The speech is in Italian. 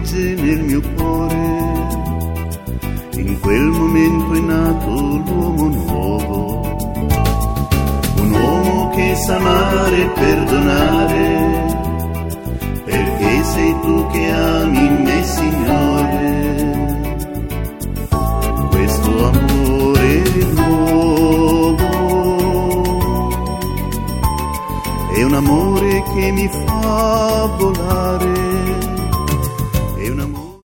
legge nel mio cuore. In quel momento è nato l'uomo nuovo, un uomo che sa amare e perdonare, perché sei tu che ami me, Signore. Questo amore nuovo è un amore che mi fa volare